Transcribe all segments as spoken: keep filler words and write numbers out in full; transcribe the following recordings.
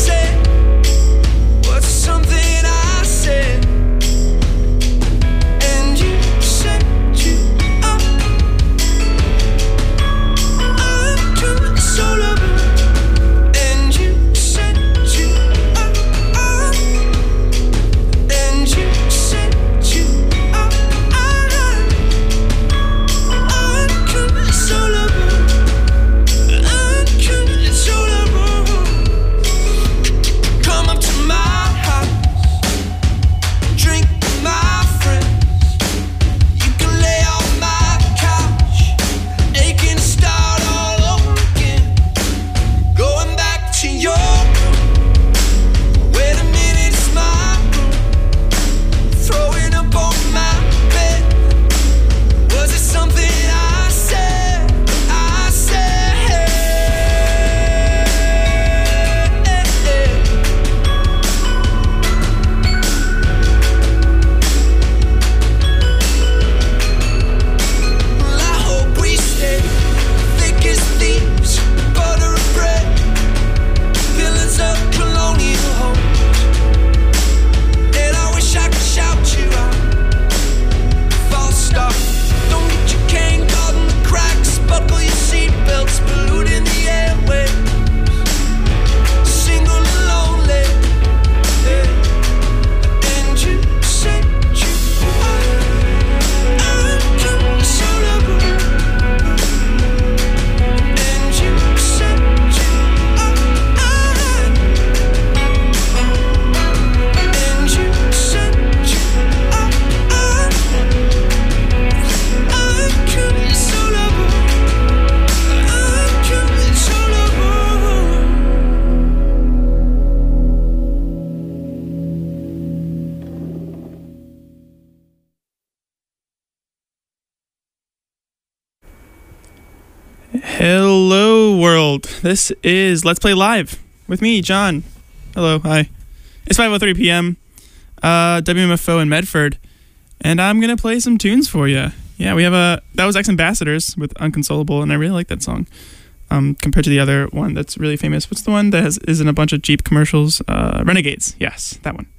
Hello, world. This is Let's Play Live with me, John. Hello, hi. It's five oh three p.m. Uh, W M F O in Medford, and I'm gonna play some tunes for you. Yeah, we have a that was Ex-Ambassadors with Unconsolable, and I really like that song. Um, compared to the other one that's really famous. What's the one that has is in a bunch of Jeep commercials? Uh, Renegades. Yes, that one.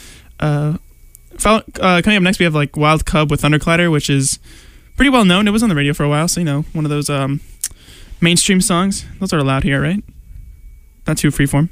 Uh, follow, uh, coming up next, we have like Wild Cub with Thunderclatter, which is pretty well known. It was on the radio for a while, so you know, one of those um, mainstream songs. Those are allowed here, right? Not too freeform.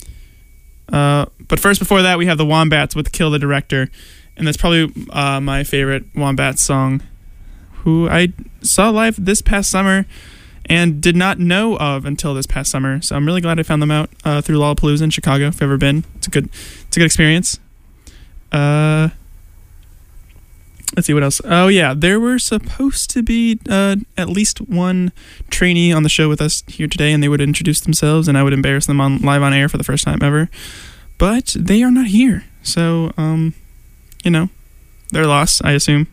Uh, but first, before that, we have the Wombats with Kill the Director, and that's probably uh, my favorite Wombats song, who I saw live this past summer and did not know of until this past summer. So I'm really glad I found them out uh, through Lollapalooza in Chicago. If you've ever been, it's a good, it's a good experience. Uh, let's see what else. Oh yeah, there were supposed to be uh, at least one trainee on the show with us here today, and they would introduce themselves, and I would embarrass them on live on air for the first time ever. But they are not here, so um, you know, they're lost, I assume.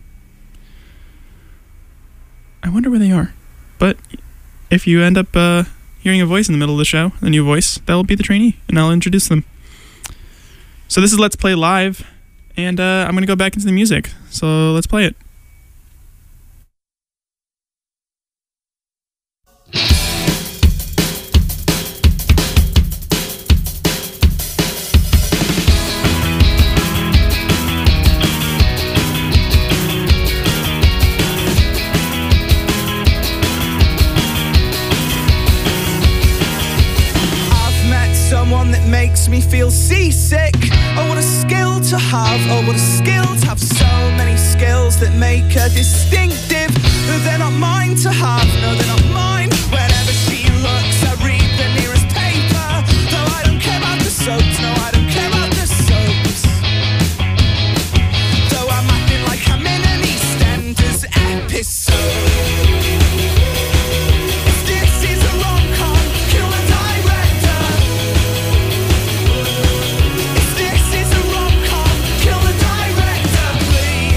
I wonder where they are, but if you end up uh, hearing a voice in the middle of the show, a new voice, that'll be the trainee, and I'll introduce them. So this is Let's Play Live, and uh, I'm going to go back into the music, so let's play it. That makes me feel seasick. Oh, what a skill to have. Oh, what a skill to have. So many skills that make her distinctive. They're not mine to have. No, they're not mine. Whenever she looks, I read the nearest paper. Though I don't care about the soaps. No, I don't care about the soaps. Though I'm acting like I'm in an EastEnders episode.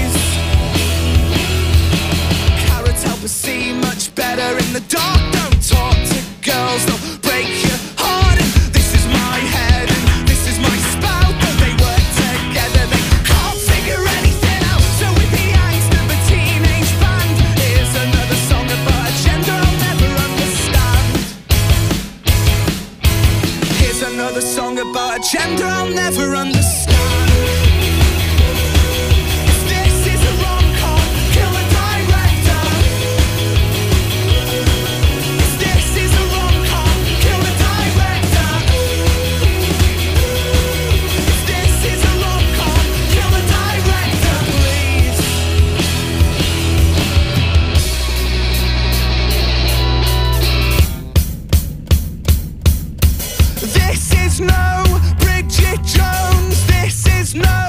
See much better in the dark, don't talk. another song about a gender I'll never understand. If this is a rom-com, kill the director. If this is a rom-com, kill the director. If this is a rom-com, kill the director, please. This is no Bridget Jones. This is no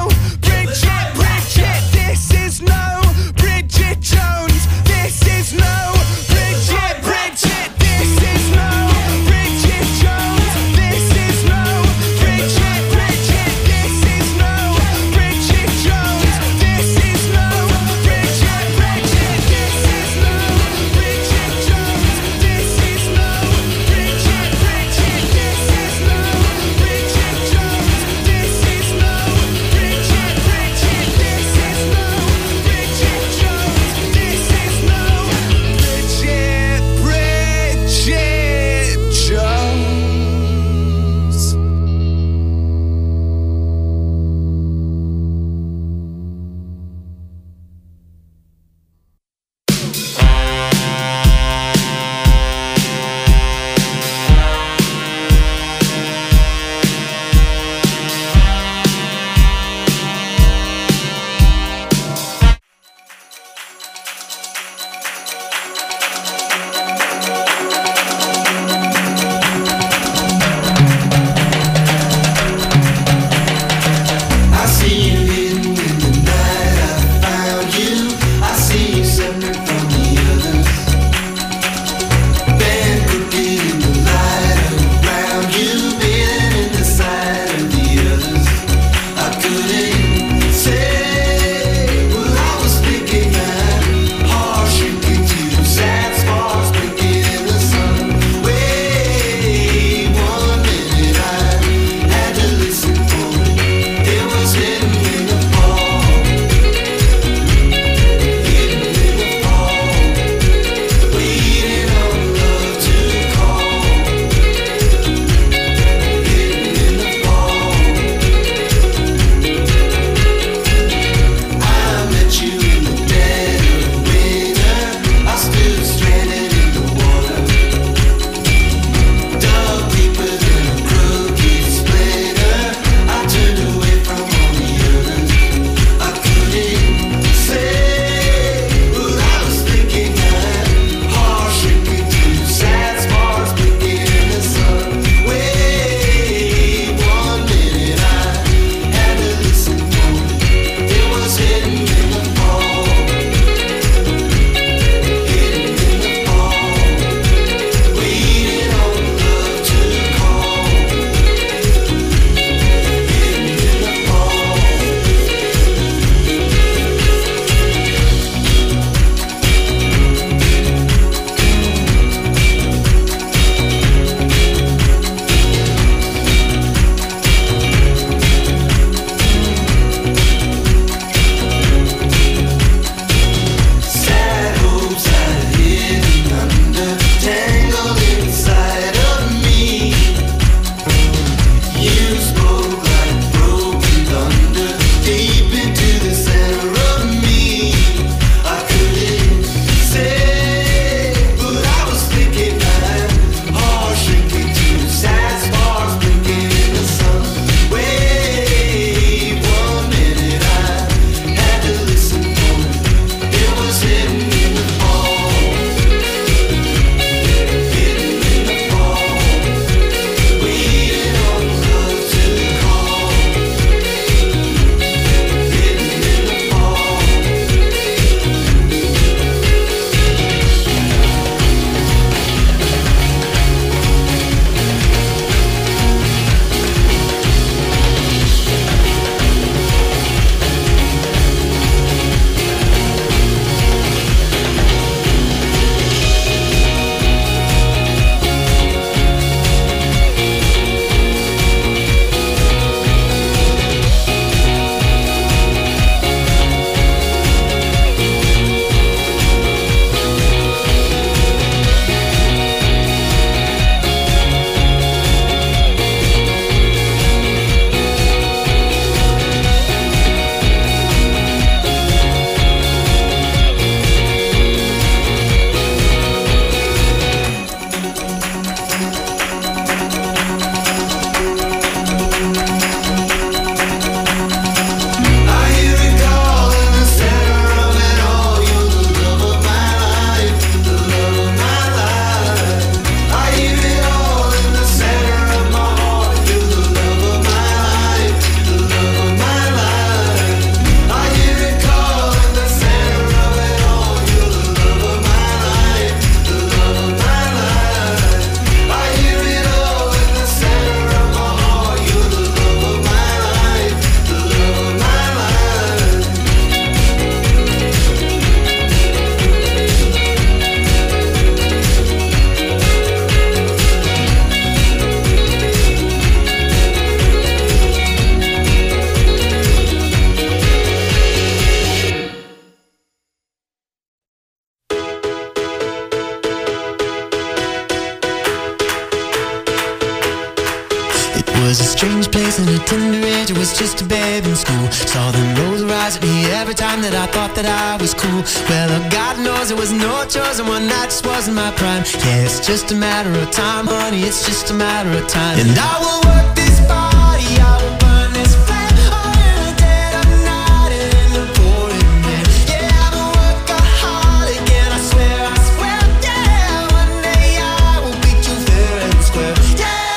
strange place in a tender age, I was just a babe in school. Saw the rose rise at me every time that I thought that I was cool. Well, God knows there was no choice, and one night just wasn't my prime. Yeah, it's just a matter of time, honey, it's just a matter of time. And I will work this body, I will burn this flame, oh, in the dead of night and in the pouring rain. Yeah, I'm a workaholic, and I swear, I swear, yeah, one day I will beat you fair and square. Yeah,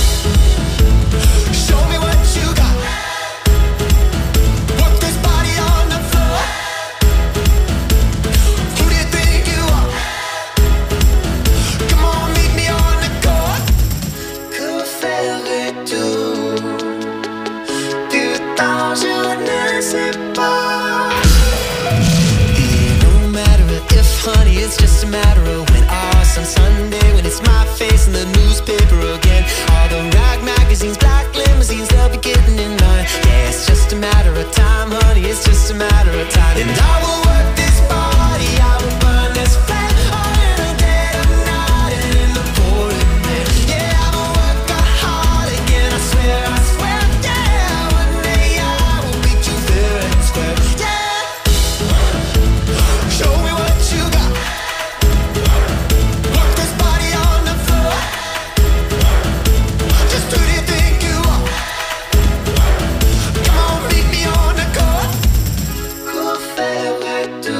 show me what you got. Work this body on the floor. Who do you think you are? Come on, meet me on the court. Que ferais-tu? Du temps je ne sais pas. It don't matter if, honey, it's just a matter of when. Oh, some Sunday when it's my face in the newspaper again. All the rag magazines, black limousines, they'll be getting in line. Yeah, it's just a matter of time, honey, it's just a matter of time. And I will work this body, I will burn this flame, oh, in the dead of night and in the pouring rain. Yeah, I'm a workaholic, and I swear, I swear, yeah, one day I will beat you fair and square. Yeah, show me what you got. Work this body on the floor. Just who do you think you are? Come on, meet me on the court. Que ferais-tu?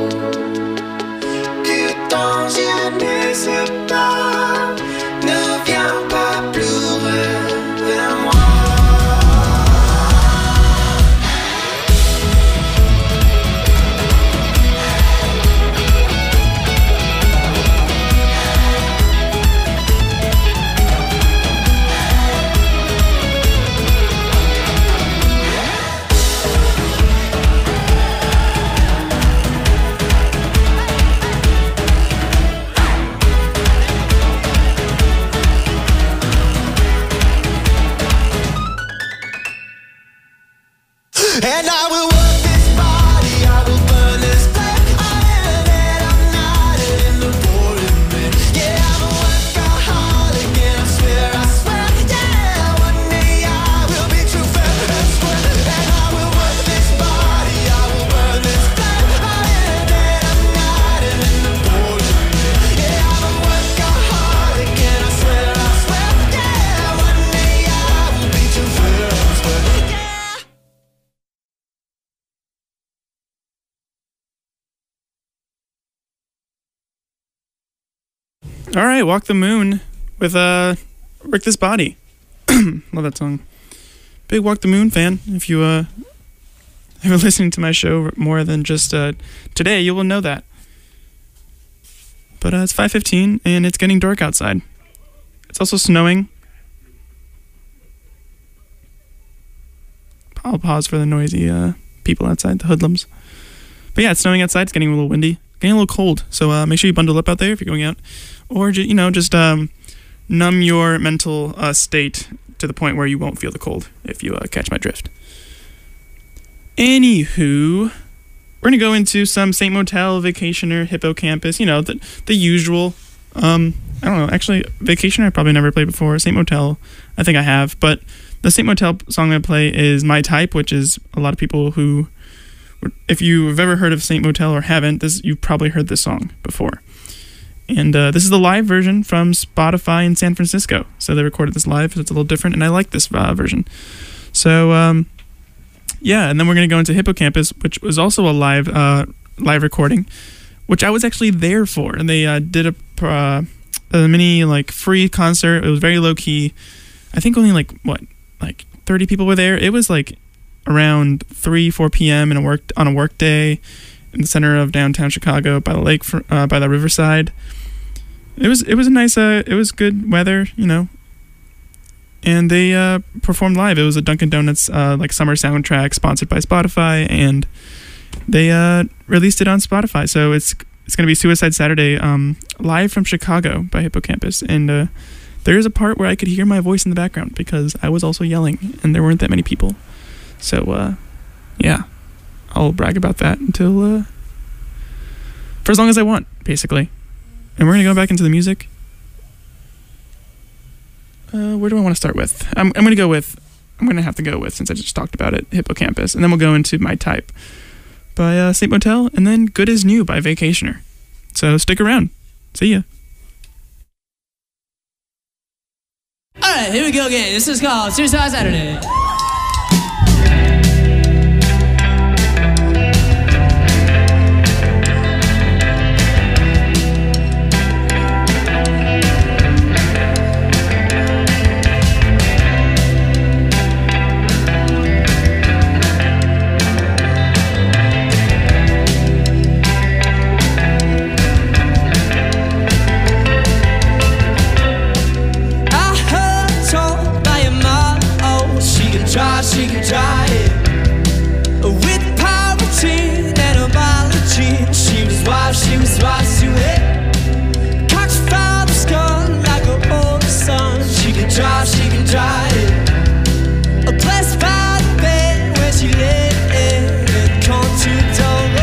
Du temps je ne sais pas. Ne viens pas pleurer vers moi. And I will work this body, I will burn this flame, oh, in the dead of night and in the pouring rain. Yeah, I'm a workaholic, and I swear, I swear, yeah, one day I will be true fair and square. And I will work this body, I will burn this flame, oh, in the dead of night and in the pouring rain. Yeah, I'm a workaholic, and I swear, I swear, yeah, one day I will be true fair and square. Yeah. All right, Walk the Moon with uh, Work This Body. Love that song. Big Walk the Moon fan. If you uh, have been listening to my show more than just uh, today, you will know that. But uh, it's five fifteen, and it's getting dark outside. It's also snowing. I'll pause for the noisy uh, people outside, the hoodlums. But yeah, it's snowing outside. It's getting a little windy. Getting a little cold. So uh, make sure you bundle up out there if you're going out. Or, ju- you know, just um, numb your mental uh, state to the point where you won't feel the cold, if you uh, catch my drift. Anywho, we're going to go into some Saint Motel, Vacationer, Hippocampus, you know, the, the usual. Um, I don't know, actually, Vacationer I probably never played before. Saint Motel, I think I have. But the Saint Motel song I'm going to play is My Type, which is a lot of people who, if you've ever heard of Saint Motel or haven't, this you've probably heard this song before. And uh, this is the live version from Spotify in San Francisco. So they recorded this live, so it's a little different, and I like this uh, version. So, um, yeah, and then we're going to go into Hippocampus, which was also a live uh, live recording, which I was actually there for. And they uh, did a, uh, a mini, like, free concert. It was very low-key. I think only, like, what, like thirty people were there. It was, like, around three, four p.m. in a work on a work day in the center of downtown Chicago by the lake, uh, by the riverside. It was it was a nice uh it was good weather, you know. And they uh, performed live. It was a Dunkin' Donuts uh, like summer soundtrack sponsored by Spotify, and they uh, released it on Spotify. So it's it's gonna be Suicide Saturday, um, live from Chicago by Hippocampus. And uh, there is a part where I could hear my voice in the background because I was also yelling, and there weren't that many people. So uh, yeah, I'll brag about that until uh, for as long as I want, basically. And we're gonna go back into the music. uh, where do I want to start with? I'm, I'm going to go with, I'm going to have to go with, since I just talked about it, Hippocampus. And then we'll go into My Type by uh, Saint Motel, and then Good As New by Vacationer. So stick around. See ya. Alright, here we go again. This is called Suicide Saturday. She can try it with pyrotin and homology. She was wild, she was wild to it. Cox found the gun like a old sun. She can try, she can try it. A blessed by the bed where she lay and come to the door.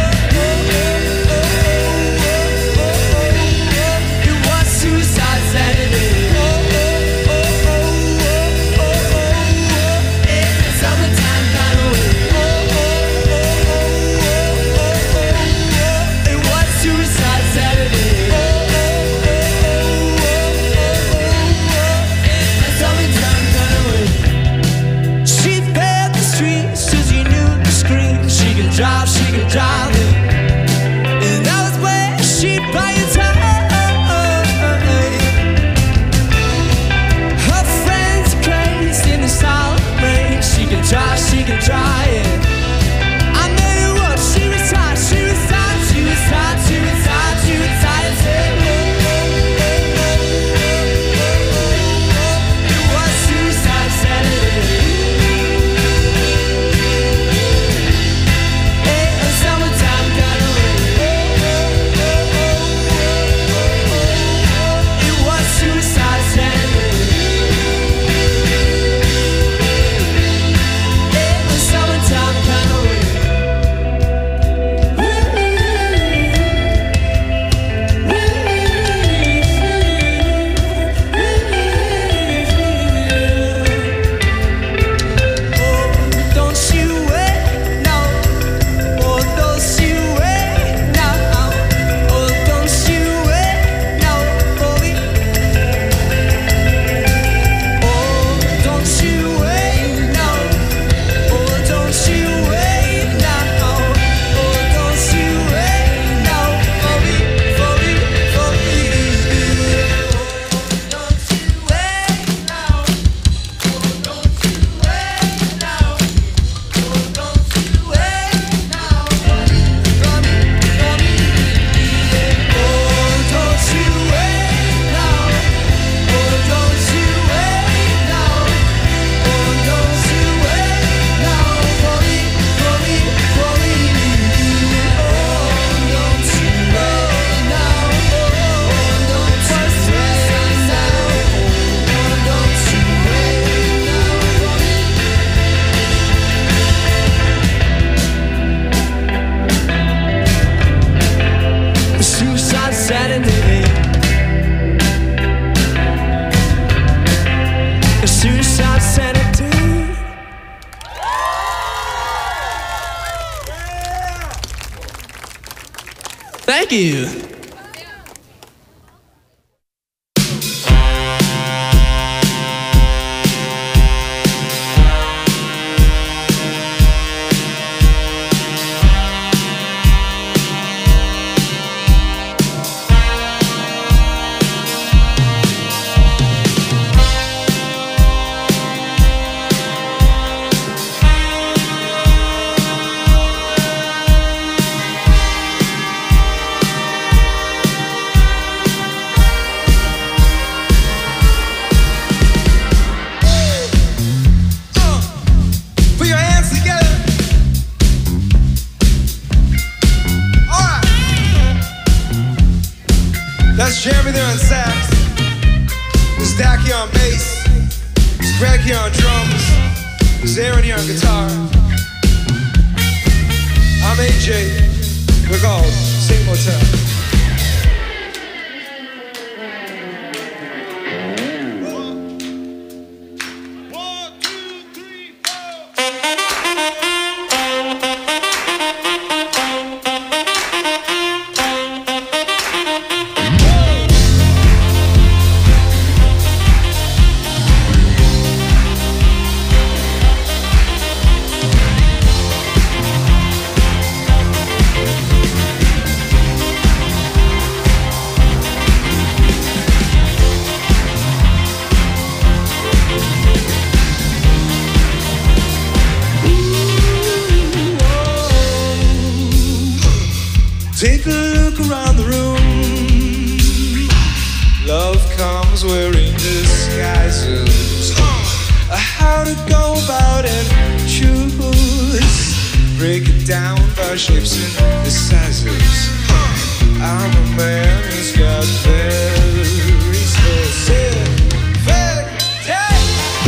It was Suicide Saturday. Drive, she can drive it. And that was where she'd buy your time. Her friends are crazed in the solid rain. She can drive, she can try it. I made it work, she was hot, she was hot, she was hot, she was hot, she was hot as hell. It was Suicide Saturday. Thank you. That's Jeremy there on sax. There's Dak here on bass. There's Greg here on drums. There's Aaron here on guitar. I'm A J. We're called Saint Motel. Take a look around the room. Love comes wearing disguises. How to go about it, choose. Break it down by shapes and sizes. I'm a man who's got very specific. Hey!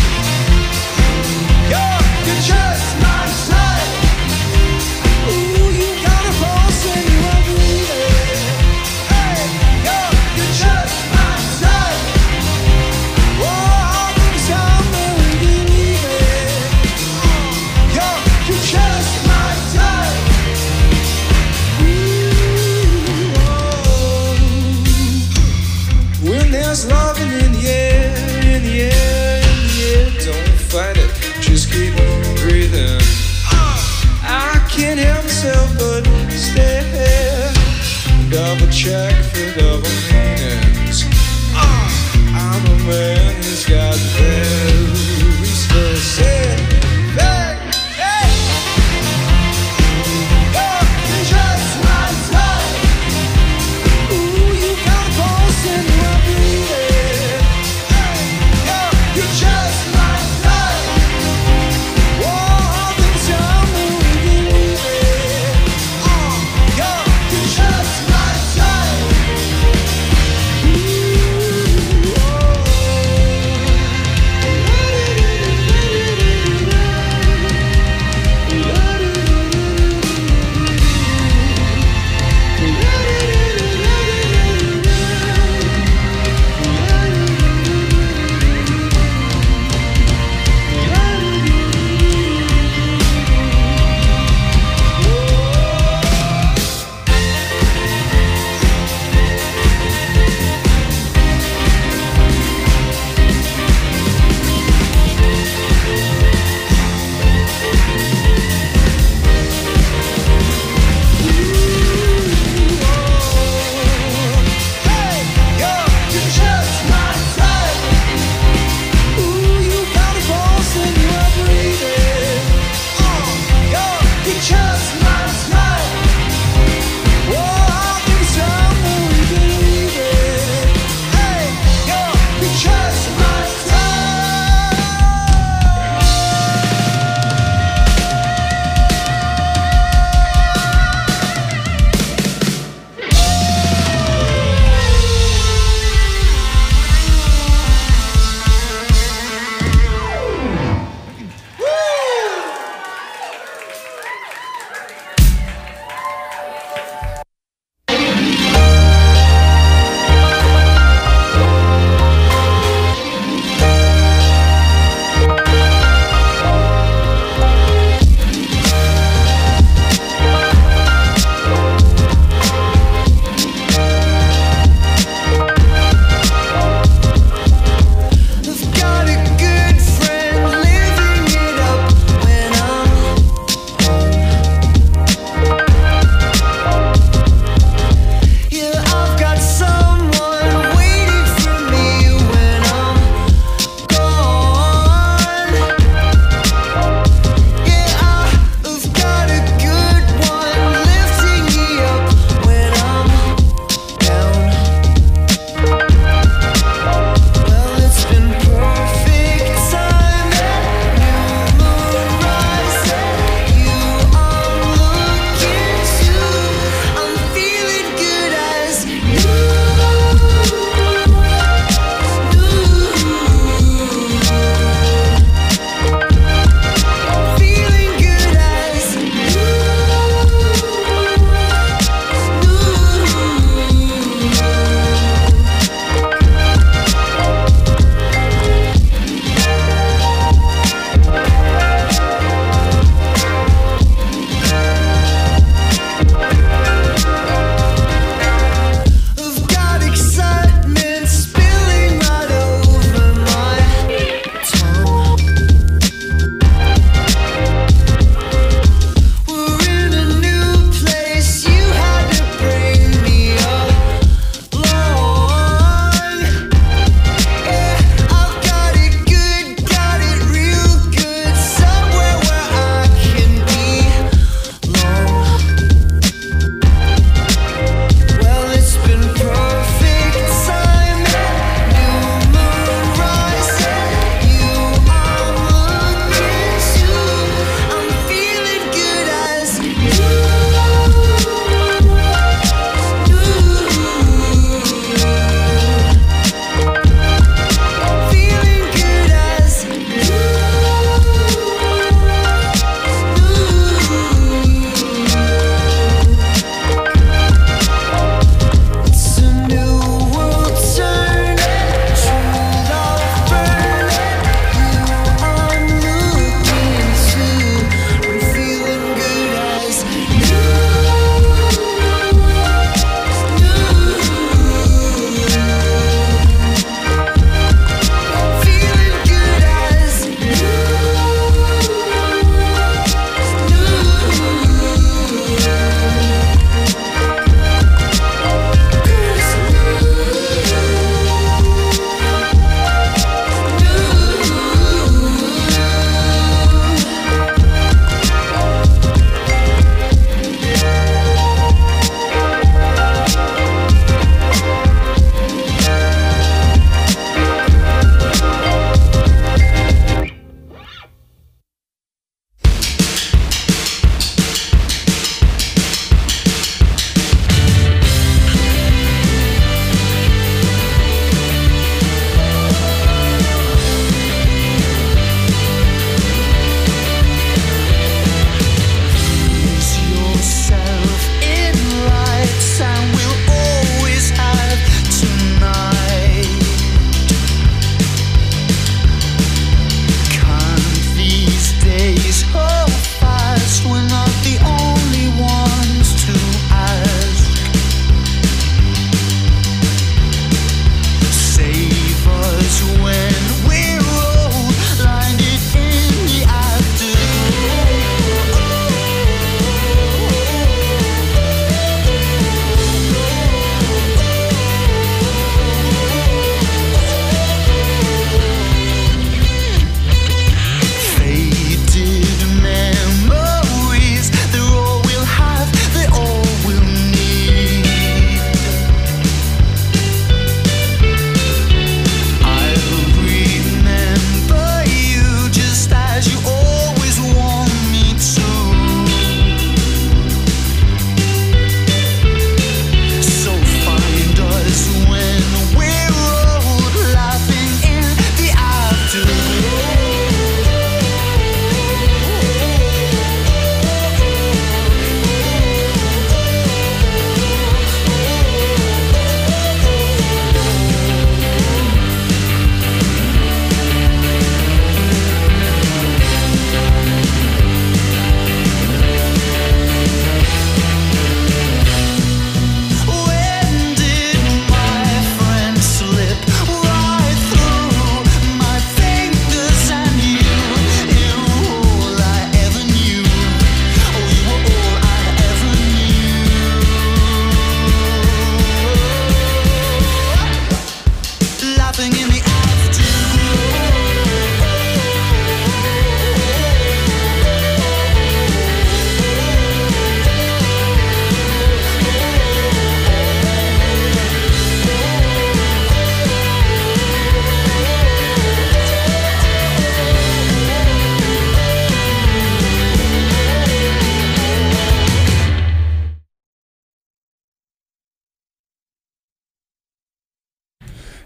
You're, you're just my type. Ooh, you got a pulse and you are moving. Hey, you're, you're just my type. Whoa, I think it's time that we believe it. You're, you're just my type. Ooh, oh.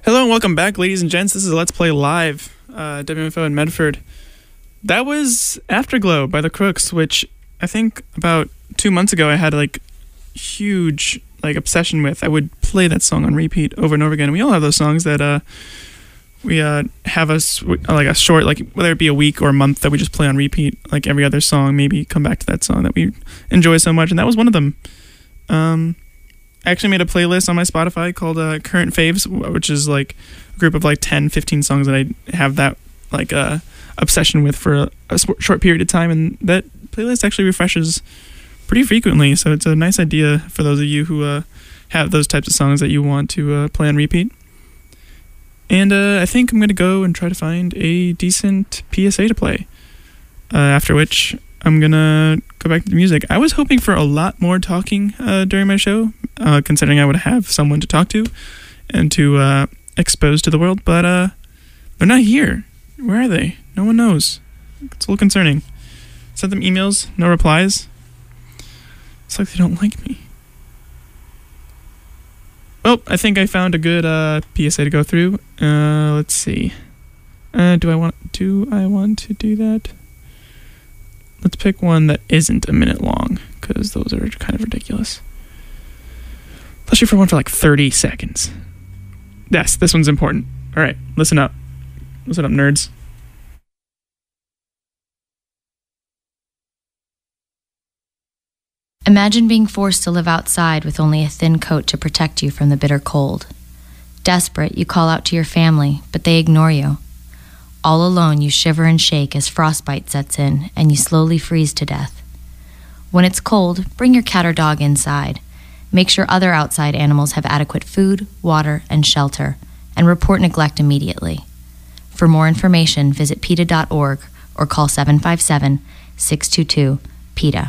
Hello and welcome back, ladies and gents. This is Let's Play Live, uh, W M F O in Medford. That was Afterglow by the Crooks, which I think about two months ago I had like huge like obsession with. I would play that song on repeat over and over again. And we all have those songs that uh, we uh, have a like a short, like whether it be a week or a month, that we just play on repeat, like every other song. Maybe come back to that song that we enjoy so much, and that was one of them. Um, I actually made a playlist on my Spotify called uh, Current Faves, which is like a group of like ten, fifteen songs that I have that like uh, obsession with for a, a short period of time. And that playlist actually refreshes pretty frequently. So it's a nice idea for those of you who uh, have those types of songs that you want to uh, play on repeat. And uh, I think I'm going to go and try to find a decent P S A to play. Uh, after which I'm going to go back to the music. I was hoping for a lot more talking uh, during my show, uh, considering I would have someone to talk to and to uh, expose to the world, but uh, they're not here. Where are they? No one knows. It's a little concerning. Sent them emails, no replies. It's like they don't like me. Well, I think I found a good uh, P S A to go through. Uh, let's see. Uh, do I want? Do I want to do that? Let's pick one that isn't a minute long, because those are kind of ridiculous. Let's shoot for one for like thirty seconds. Yes, this one's important. All right, listen up. Listen up, nerds. Imagine being forced to live outside with only a thin coat to protect you from the bitter cold. Desperate, you call out to your family, but they ignore you. All alone, you shiver and shake as frostbite sets in and you slowly freeze to death. When it's cold, bring your cat or dog inside. Make sure other outside animals have adequate food, water, and shelter, and report neglect immediately. For more information, visit PETA dot org or call seven five seven, six two two, PETA.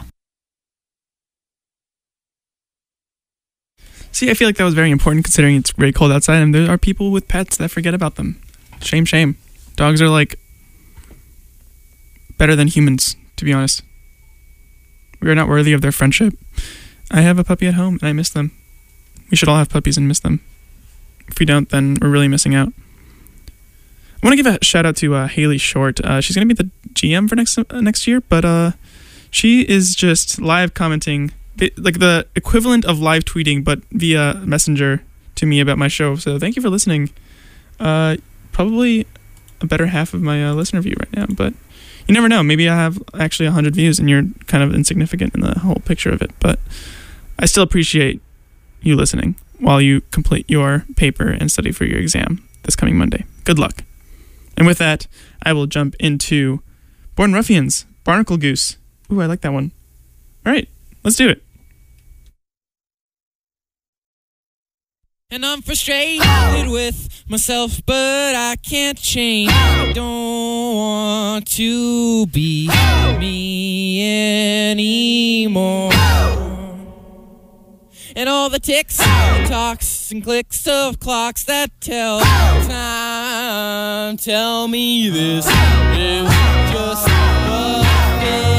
See, I feel like that was very important considering it's very cold outside and there are people with pets that forget about them. Shame, shame. Dogs are like better than humans, to be honest. We are not worthy of their friendship. I have a puppy at home and I miss them. We should all have puppies and miss them. If we don't, then we're really missing out. I want to give a shout out to uh, Haley Short. Uh, she's going to be the G M for next uh, next year, but uh, she is just live commenting, like the equivalent of live tweeting, but via Messenger to me about my show. So thank you for listening. Uh, probably a better half of my uh, listener view right now, but you never know. Maybe I have actually one hundred views and you're kind of insignificant in the whole picture of it, but I still appreciate you listening while you complete your paper and study for your exam this coming Monday. Good luck. And with that, I will jump into Born Ruffians, Barnacle Goose. Ooh, I like that one. All right, let's do it. And I'm frustrated with myself, but I can't change. I don't want to be me anymore. And all the ticks, and talks, and clicks of clocks that tell time tell me this is just a thing.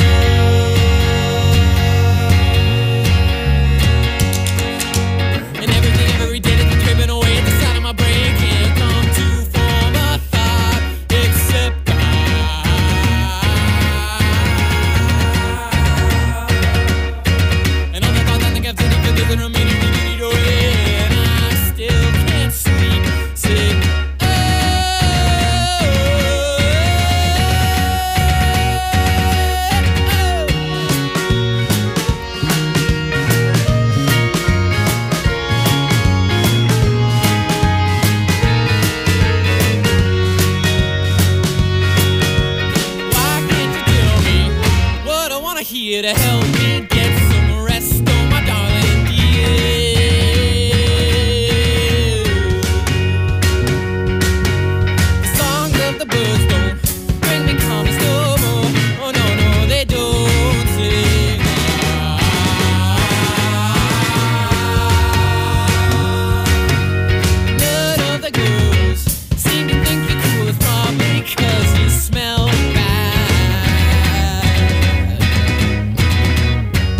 To help me get some rest, oh my darling dear. The songs of the birds don't bring me calmness no more. Oh no, no, they don't sing. None of the girls seem to think you're cool. It's probably 'cause you smell bad.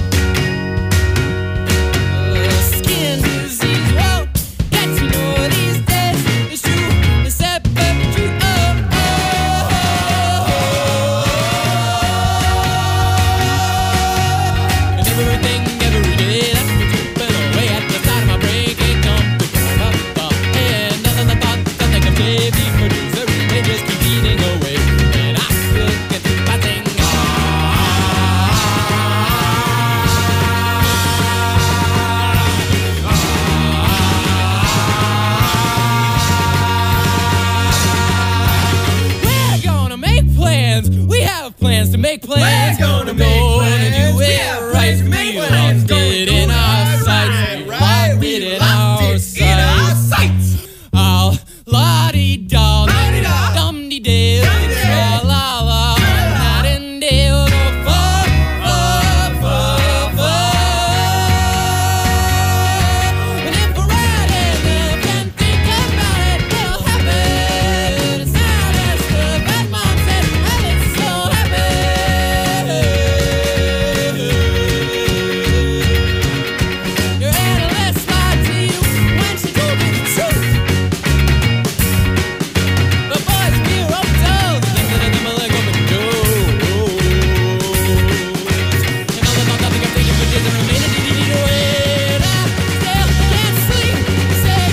plans. We're gonna We're make gonna plans. do We it have right. plans to make We plans. locked Gonna it do in it our right, sights. We right. locked We it in locked our it in our sights. sights. Oh, la-dee-da, La-dee-da. dum-dee-dee, Dum-dee-dee. la-la-la, night and day, we'll go far, far, far, far. And if we're right enough and think about it, it'll happen. It's not as the bad mom said, and it's so happy. Your analyst lied to you when she told you the truth. The boys fear up toes, then then them a leg up and go. And all about nothing I'm taking pictures and remaining to need to wait. I still can't sleep. Say,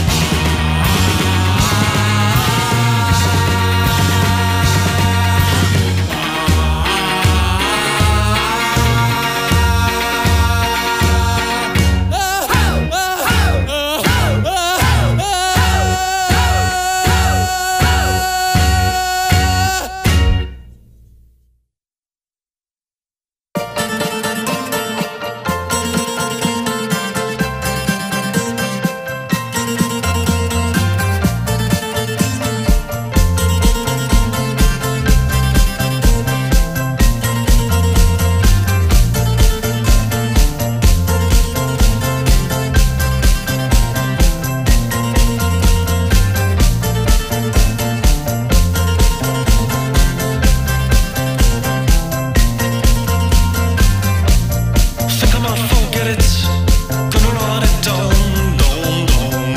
Think I might forget it, gonna write it down, down, down.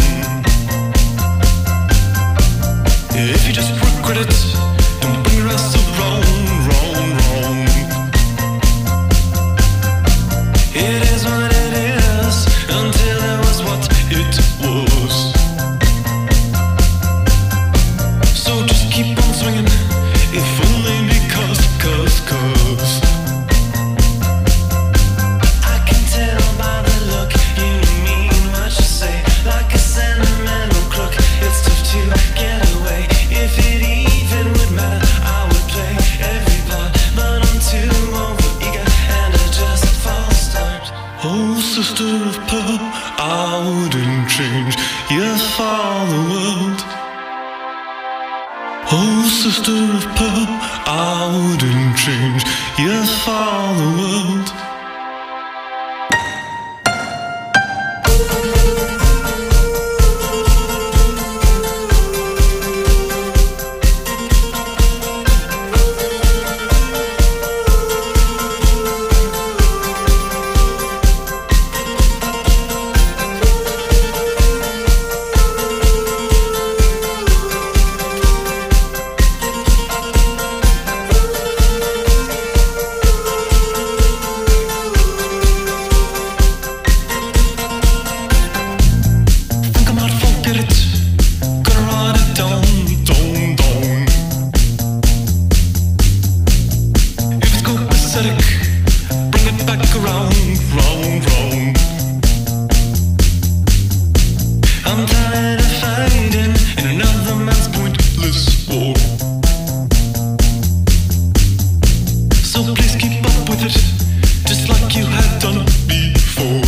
If you just regret it, don't bring your ass around, round, round. It is what it is, until it was what it was. So just keep on swinging, if only because, cause, cause I can tell by the look you mean what you say, like a sentimental crook. It's tough to get away. If it even would matter, I would play every part, but I'm too over-eager and I just false start. Oh, sister of pearl, I wouldn't change you for the world. Oh, sister of pearl, I wouldn't change you for the world. Think I might forget it, gonna write it down, down, down. If it's copacetic, bring it back around, round, round. I'm tired of fighting in another man's pointless war. So please keep up with it, just like you had done before.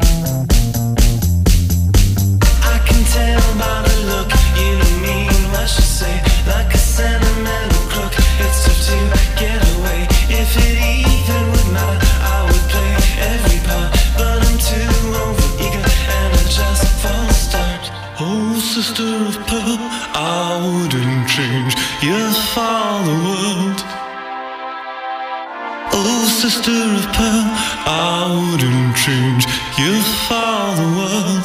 I can tell by the look you mean what you say, like a sentimental crook. It's tough to get away. If it even would matter, I would play every part, but I'm too over-eager and I just false start. Oh, sister of pearl, I wouldn't change you for the world. Oh, sister of pearl, I wouldn't change you for the world.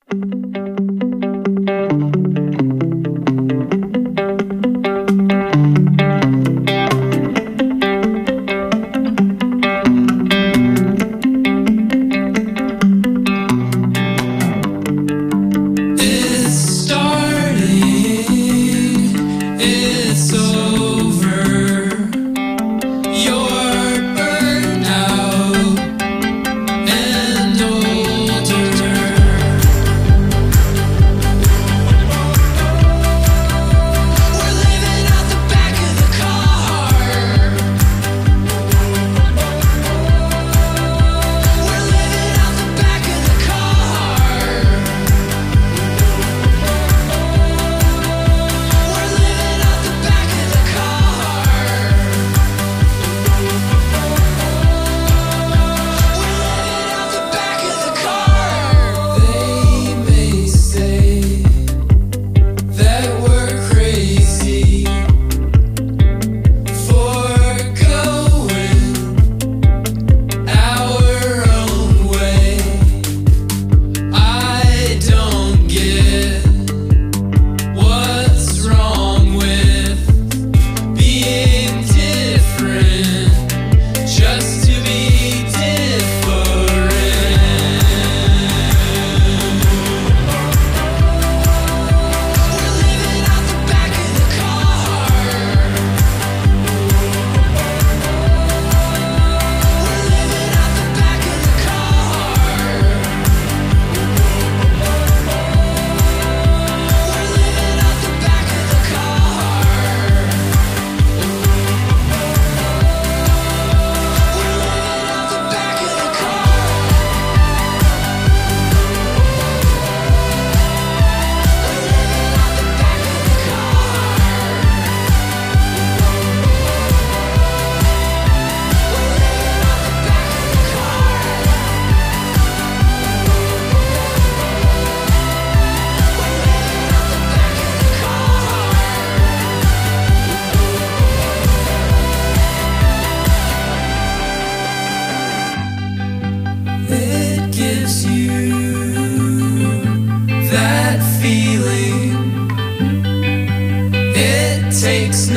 takes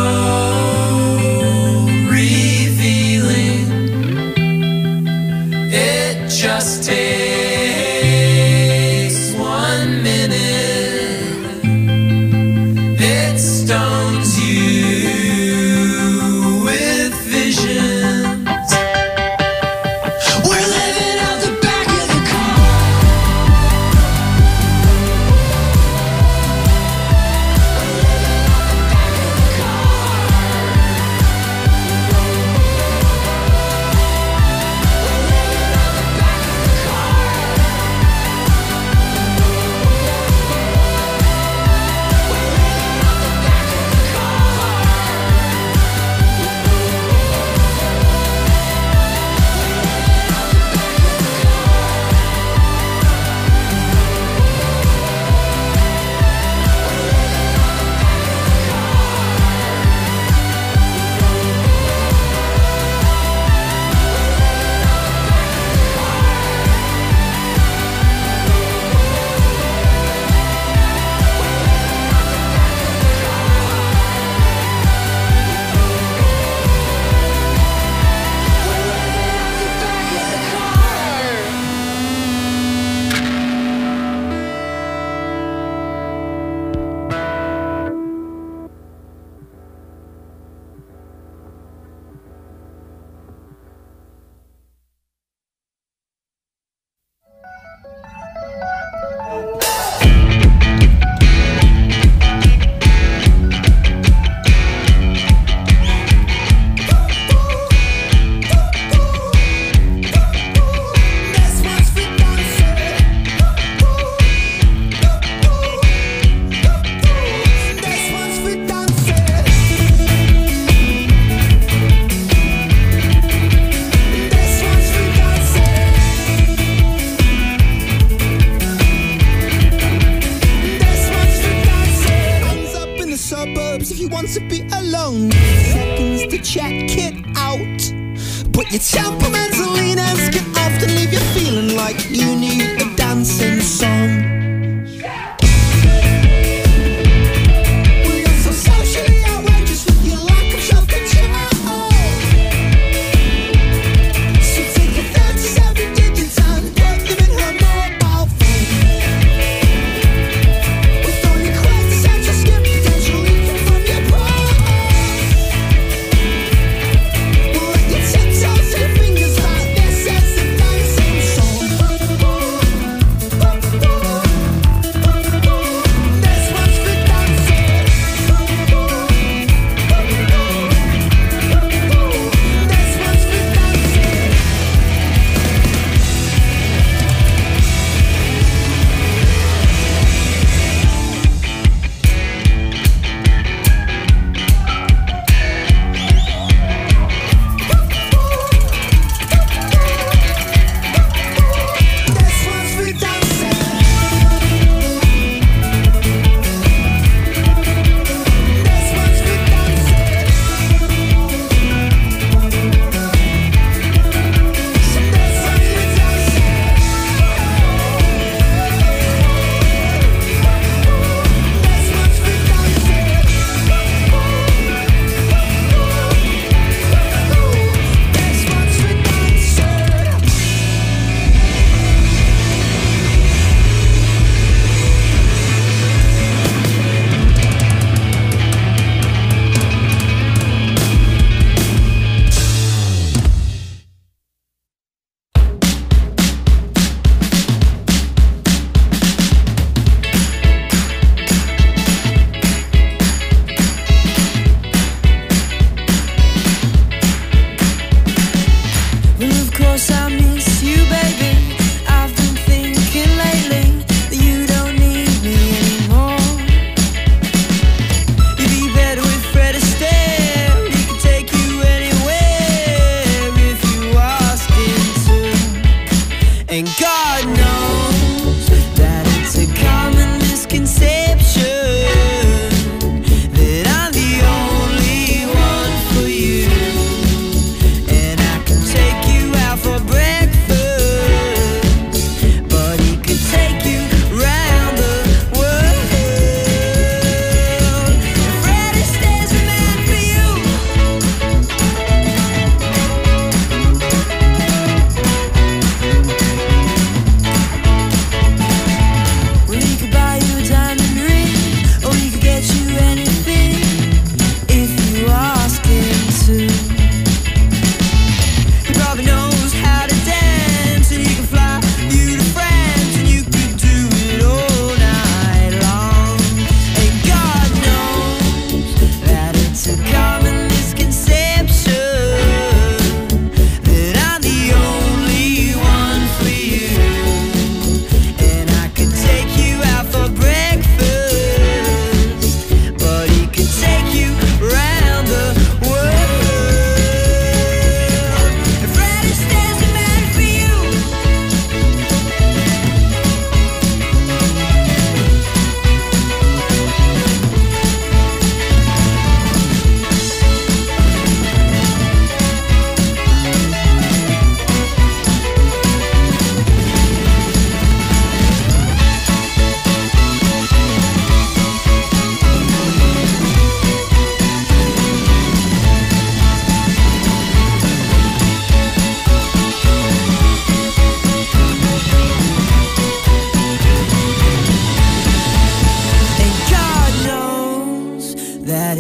no revealing. It just takes one minute. It stones you with visions. We're living out the back of the car. If you want to be alone, seconds to check it out. But your temperamental leaners can often leave you feeling like you need a dancing song.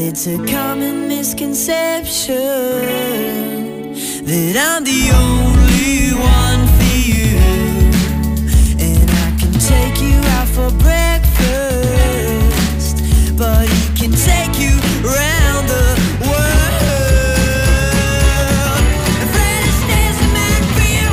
it's a common misconception that I'm the only one for you, and I can take you out for breakfast, but he can take you around the world. And Fred Astaire's the man for you.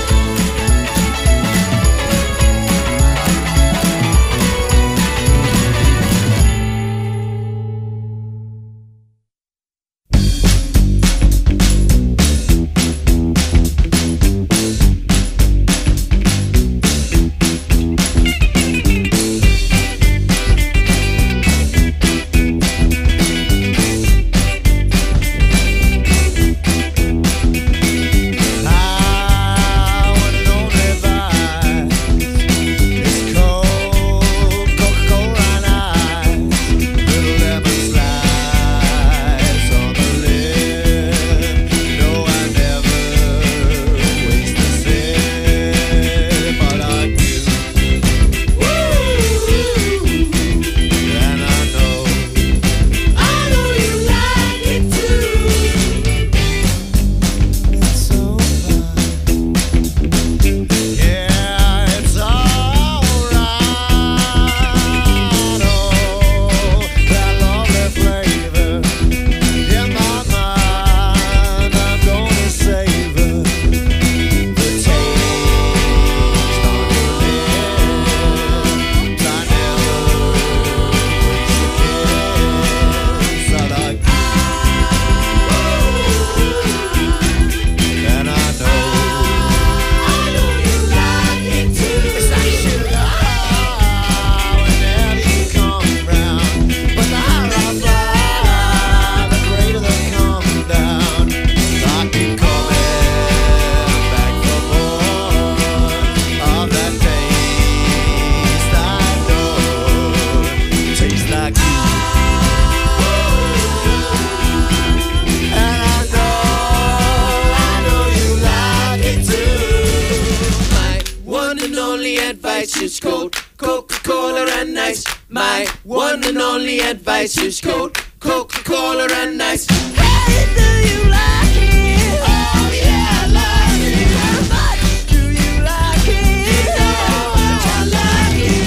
Is cold Coca-Cola and ice. My one and only advice is cold Coca-Cola and ice. Hey, do you like it? Oh yeah, I like it. How much do you like it? You know how much I like it.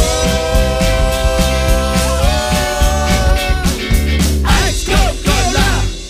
Oh, ice Coca-Cola.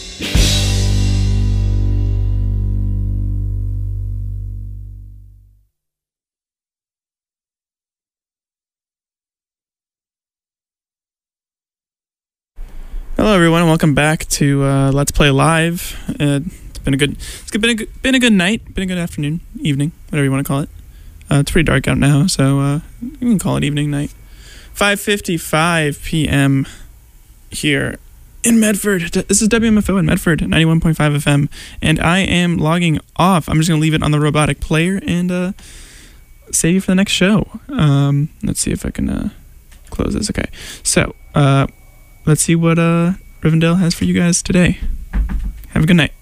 Hello, everyone, and welcome back to uh, Let's Play Live. Uh, it's been a good, it's been a good, been a good night, been a good afternoon, evening, whatever you want to call it. Uh, it's pretty dark out now, so uh, you can call it evening, night. five fifty-five p.m. here in Medford. This is W M F O in Medford, ninety-one point five F M, and I am logging off. I'm just gonna leave it on the robotic player and uh, save you for the next show. Um, let's see if I can uh, close this. Okay, so. Uh, Let's see what uh, Rivendell has for you guys today. Have a good night.